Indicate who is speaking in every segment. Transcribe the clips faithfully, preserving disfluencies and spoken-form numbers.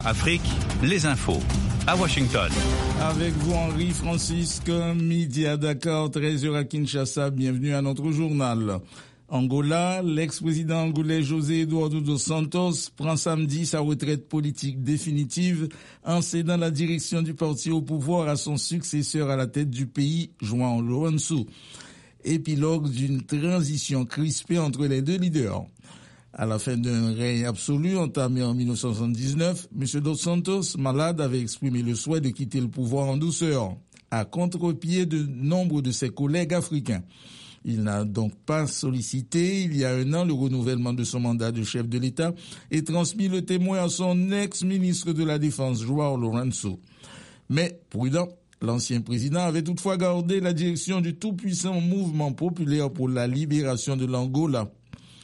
Speaker 1: Afrique, les infos. À Washington.
Speaker 2: Avec vous, Henri Francisque, midi à Dakar, treize heures à Kinshasa. Bienvenue à notre journal. Angola, l'ex-président angolais José Eduardo dos Santos prend samedi sa retraite politique définitive en cédant la direction du parti au pouvoir à son successeur à la tête du pays, João Lourenço. Épilogue d'une transition crispée entre les deux leaders. À la fin d'un règne absolu entamé en dix-neuf cent soixante-dix-neuf, M. Dos Santos, malade, avait exprimé le souhait de quitter le pouvoir en douceur, à contre-pied de nombre de ses collègues africains. Il n'a donc pas sollicité, il y a un an, le renouvellement de son mandat de chef de l'État et transmis le témoin à son ex-ministre de la Défense, João Lourenço. Mais, prudent, l'ancien président avait toutefois gardé la direction du tout-puissant mouvement populaire pour la libération de l'Angola,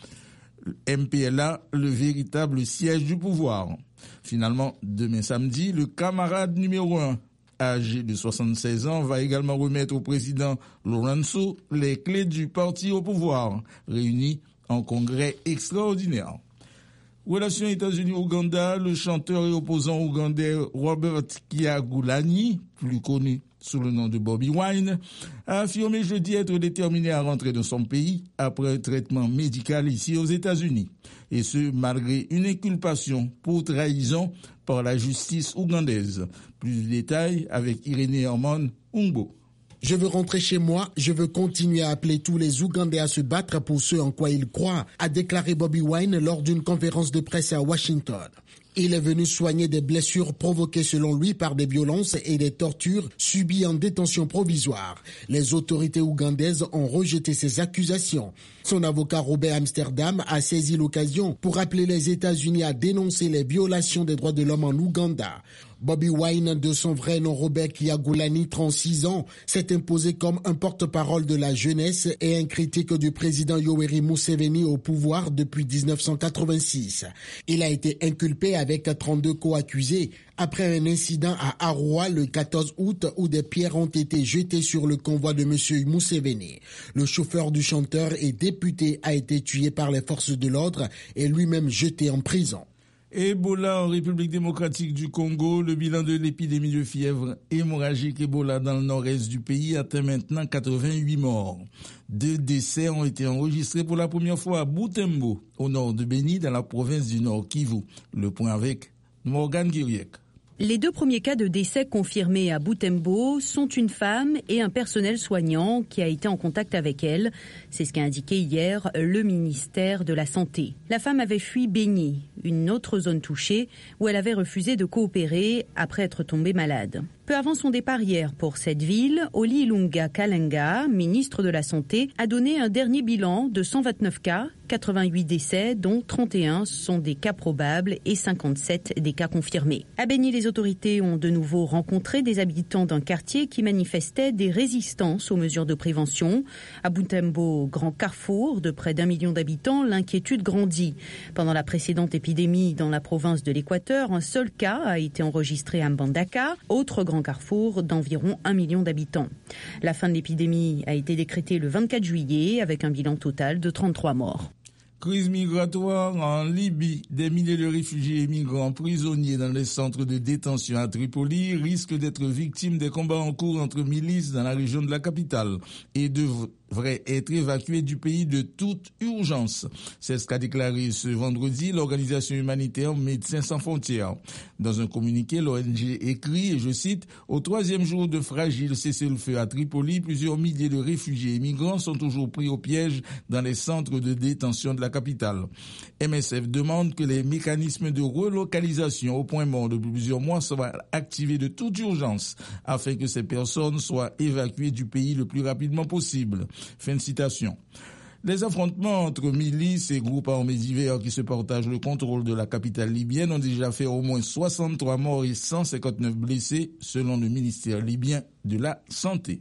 Speaker 2: M P L A, le véritable siège du pouvoir. Finalement, demain samedi, le camarade numéro un, âgé de soixante-seize ans, va également remettre au président Lourenço les clés du parti au pouvoir, réunis en congrès extraordinaire. Relations États-Unis-Ouganda, le chanteur et opposant ougandais Robert Kyagulanyi, plus connu sous le nom de Bobi Wine, a affirmé jeudi être déterminé à rentrer dans son pays après un traitement médical ici aux États-Unis. Et ce, malgré une inculpation pour trahison par la justice ougandaise. Plus de détails avec Irénée Herman Umbo.
Speaker 3: Je veux rentrer chez moi, je veux continuer à appeler tous les Ougandais à se battre pour ce en quoi ils croient, a déclaré Bobi Wine lors d'une conférence de presse à Washington. Il est venu soigner des blessures provoquées selon lui par des violences et des tortures subies en détention provisoire. Les autorités ougandaises ont rejeté ces accusations. Son avocat Robert Amsterdam a saisi l'occasion pour appeler les États-Unis à dénoncer les violations des droits de l'homme en Ouganda. Bobi Wine, de son vrai nom Robert Kyagulanyi, trente-six ans, s'est imposé comme un porte-parole de la jeunesse et un critique du président Yoweri Museveni au pouvoir depuis dix-neuf cent quatre-vingt-six. Il a été inculpé avec trente-deux co-accusés après un incident à Arua le quatorze août où des pierres ont été jetées sur le convoi de M. Museveni. Le chauffeur du chanteur et député a été tué par les forces de l'ordre et lui-même jeté en prison.
Speaker 2: Ebola en République démocratique du Congo, le bilan de l'épidémie de fièvre hémorragique Ebola dans le nord-est du pays atteint maintenant quatre-vingt-huit morts. Deux décès ont été enregistrés pour la première fois à Butembo, au nord de Beni, dans la province du Nord Kivu. Le point avec Morgan Guiriek.
Speaker 4: Les deux premiers cas de décès confirmés à Butembo sont une femme et un personnel soignant qui a été en contact avec elle. C'est ce qu'a indiqué hier le ministère de la Santé. La femme avait fui Beni, une autre zone touchée, où elle avait refusé de coopérer après être tombée malade. Peu avant son départ hier pour cette ville, Oli Ilunga Kalenga, ministre de la Santé, a donné un dernier bilan de cent vingt-neuf cas, quatre-vingt-huit décès, dont trente et un sont des cas probables et cinquante-sept des cas confirmés. À Beni, les autorités ont de nouveau rencontré des habitants d'un quartier qui manifestaient des résistances aux mesures de prévention. À Butembo, grand carrefour de près d'un million d'habitants, l'inquiétude grandit. Pendant la précédente épidémie dans la province de l'Équateur, un seul cas a été enregistré à Mbandaka, autre grand carrefour d'environ un million d'habitants. La fin de l'épidémie a été décrétée le vingt-quatre juillet avec un bilan total de trente-trois morts.
Speaker 2: Crise migratoire en Libye. Des milliers de réfugiés et migrants prisonniers dans les centres de détention à Tripoli risquent d'être victimes des combats en cours entre milices dans la région de la capitale et devraient être évacués du pays de toute urgence. C'est ce qu'a déclaré ce vendredi l'organisation humanitaire Médecins sans frontières. Dans un communiqué, l'O N G écrit, et je cite, « Au troisième jour de fragile cessez-le-feu à Tripoli, plusieurs milliers de réfugiés et migrants sont toujours pris au piège dans les centres de détention de la capitale. M S F demande que les mécanismes de relocalisation au point mort depuis plusieurs mois soient activés de toute urgence afin que ces personnes soient évacuées du pays le plus rapidement possible. » Fin de citation. Les affrontements entre milices et groupes armés divers qui se partagent le contrôle de la capitale libyenne ont déjà fait au moins soixante-trois morts et cent cinquante-neuf blessés, selon le ministère libyen de la Santé.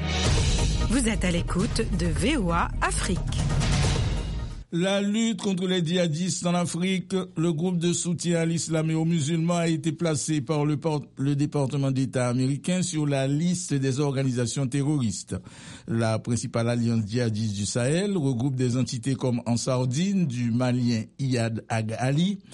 Speaker 5: Vous êtes à l'écoute de V O A Afrique.
Speaker 2: La lutte contre les djihadistes en Afrique, le groupe de soutien à l'islam et aux musulmans a été placé par le, le département d'État américain sur la liste des organisations terroristes. La principale alliance djihadiste du Sahel regroupe des entités comme Ansar Dine, du Malien Iyad Ag Ali,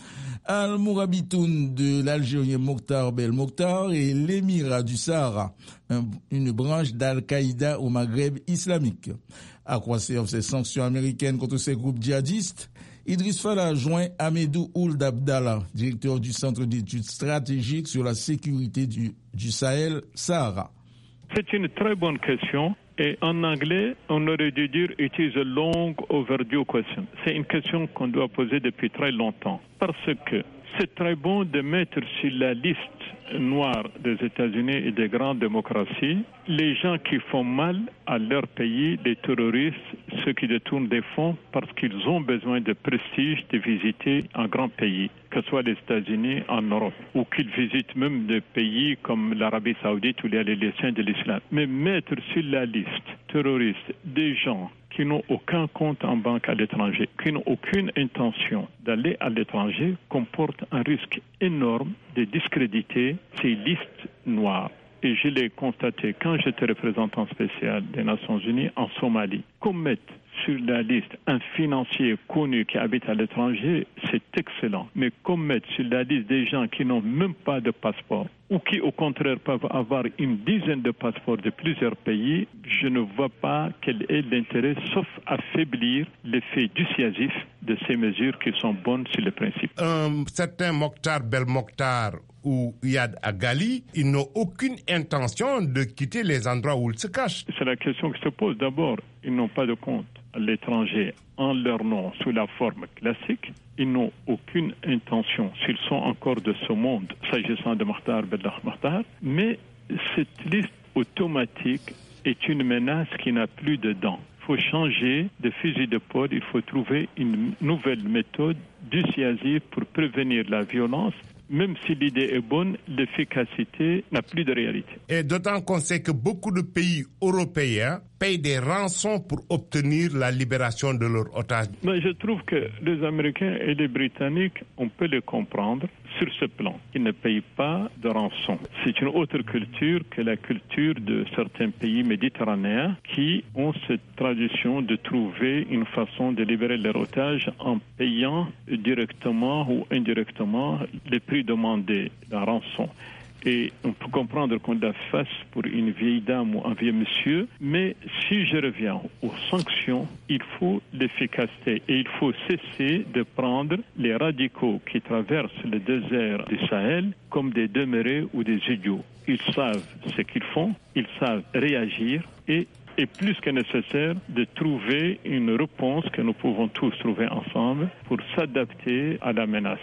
Speaker 2: Al-Mourabitoun de l'Algérien Mokhtar Belmokhtar et l'émirat du Sahara, une branche d'Al-Qaïda au Maghreb islamique. À quoi servent ces sanctions américaines contre ces groupes djihadistes? Idriss Fala joint Ahmedou Ould Abdallah, directeur du Centre d'études stratégiques sur la sécurité du, du Sahel, Sahara.
Speaker 6: C'est une très bonne question. Et en anglais, on aurait dû dire « It is a long overdue question ». C'est une question qu'on doit poser depuis très longtemps. Parce que c'est très bon de mettre sur la liste noire des États-Unis et des grandes démocraties les gens qui font mal à leur pays, les terroristes, ceux qui détournent des fonds parce qu'ils ont besoin de prestige de visiter un grand pays, que ce soit les États-Unis en Europe, ou qu'ils visitent même des pays comme l'Arabie Saoudite où il y a les liens de l'islam. Mais mettre sur la liste terroristes des gens qui n'ont aucun compte en banque à l'étranger, qui n'ont aucune intention d'aller à l'étranger, comporte un risque énorme de discréditer ces listes noires. Et je l'ai constaté quand j'étais représentant spécial des Nations Unies en Somalie. Qu'on mette sur la liste un financier connu qui habite à l'étranger, c'est excellent. Mais qu'on mette sur la liste des gens qui n'ont même pas de passeport ou qui, au contraire, peuvent avoir une dizaine de passeports de plusieurs pays, je ne vois pas quel est l'intérêt, sauf affaiblir l'effet dissuasif de ces mesures qui sont bonnes sur le principe.
Speaker 7: Un certain Mokhtar Belmokhtar ou Iyad Agali, ils n'ont aucune intention de quitter les endroits où ils se cachent.
Speaker 6: C'est la question qui se pose d'abord. Ils n'ont pas de compte à l'étranger en leur nom sous la forme classique. Ils n'ont aucune intention, s'ils sont encore de ce monde, s'agissant de Mokhtar Belmokhtar, mais cette liste automatique est une menace qui n'a plus de dents. Il faut changer de fusil d'épaule, il faut trouver une nouvelle méthode dissuasive pour prévenir la violence. Même si l'idée est bonne, l'efficacité n'a plus de réalité.
Speaker 7: Et d'autant qu'on sait que beaucoup de pays européens payent des rançons pour obtenir la libération de leurs otages.
Speaker 6: Mais je trouve que les Américains et les Britanniques, on peut les comprendre sur ce plan. Ils ne payent pas de rançon. C'est une autre culture que la culture de certains pays méditerranéens qui ont cette tradition de trouver une façon de libérer leurs otages en payant directement ou indirectement les prix demandés, la rançon. Et on peut comprendre qu'on la fasse pour une vieille dame ou un vieux monsieur, mais si je reviens aux sanctions, il faut l'efficacité et il faut cesser de prendre les radicaux qui traversent le désert du Sahel comme des demeurés ou des idiots. Ils savent ce qu'ils font, ils savent réagir et est plus que nécessaire de trouver une réponse que nous pouvons tous trouver ensemble pour s'adapter à la menace.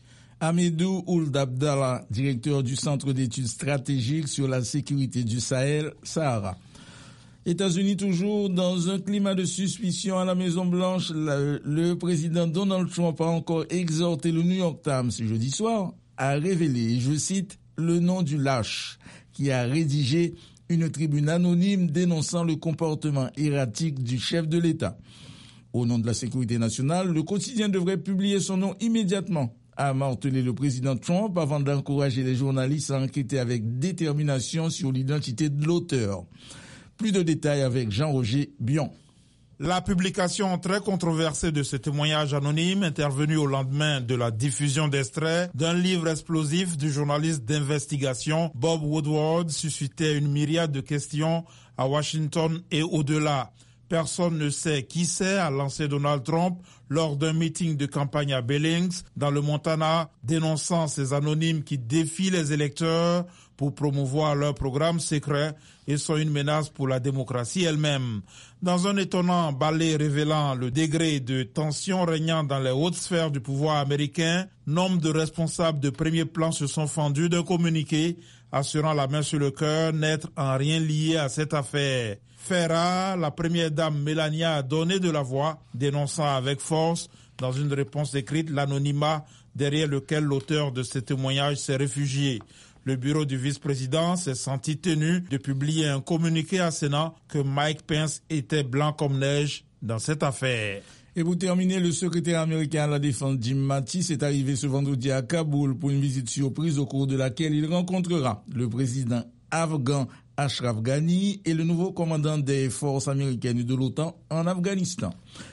Speaker 2: Ahmedou Ould Abdallah, directeur du Centre d'études stratégiques sur la sécurité du Sahel, Sahara. États-Unis toujours dans un climat de suspicion à la Maison-Blanche. Le, le président Donald Trump a encore exhorté le New York Times ce jeudi soir à révéler, je cite, le nom du lâche qui a rédigé une tribune anonyme dénonçant le comportement erratique du chef de l'État. Au nom de la sécurité nationale, le quotidien devrait publier son nom immédiatement, a martelé le président Trump avant d'encourager les journalistes à enquêter avec détermination sur l'identité de l'auteur. Plus de détails avec Jean-Roger Bion.
Speaker 8: La publication très controversée de ce témoignage anonyme intervenu au lendemain de la diffusion d'extraits d'un livre explosif du journaliste d'investigation Bob Woodward suscitait une myriade de questions à Washington et au-delà. Personne ne sait qui c'est, a lancé Donald Trump lors d'un meeting de campagne à Billings, dans le Montana, dénonçant ces anonymes qui défient les électeurs pour promouvoir leur programme secret et sont une menace pour la démocratie elle-même. Dans un étonnant ballet révélant le degré de tension régnant dans les hautes sphères du pouvoir américain, nombre de responsables de premier plan se sont fendus d'un communiqué assurant la main sur le cœur n'être en rien lié à cette affaire. Ferra, la première dame Melania a donné de la voix, dénonçant avec force, dans une réponse écrite, l'anonymat derrière lequel l'auteur de ce témoignage s'est réfugié. Le bureau du vice-président s'est senti tenu de publier un communiqué assénant que Mike Pence était blanc comme neige dans cette affaire.
Speaker 2: Et pour terminer, le secrétaire américain à la défense Jim Mattis est arrivé ce vendredi à Kaboul pour une visite surprise au cours de laquelle il rencontrera le président afghan Ashraf Ghani et le nouveau commandant des forces américaines de l'OTAN en Afghanistan.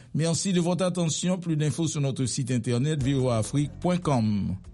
Speaker 2: Merci de votre attention. Plus d'infos sur notre site internet v o a afrique point com.